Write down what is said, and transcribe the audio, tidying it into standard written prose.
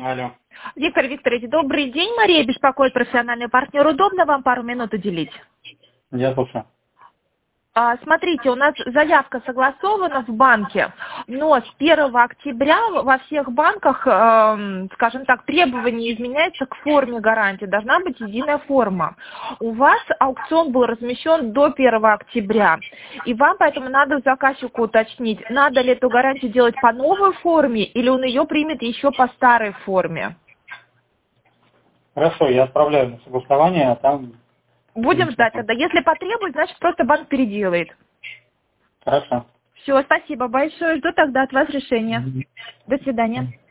Алло. Виктор Викторович, добрый день. Мария беспокоит, профессиональный партнер. Удобно вам пару минут уделить? Я слушаю. Смотрите, у нас заявка согласована в банке, но с 1 октября во всех банках, скажем так, требования изменяются к форме гарантии. Должна быть единая форма. У вас аукцион был размещен до 1 октября, и вам поэтому надо заказчику уточнить, надо ли эту гарантию делать по новой форме, или он ее примет еще по старой форме. Хорошо, я отправляю на согласование, а там... Будем ждать тогда. Если потребует, значит просто банк переделает. Хорошо. Все, спасибо большое. Жду тогда от вас решения. До свидания.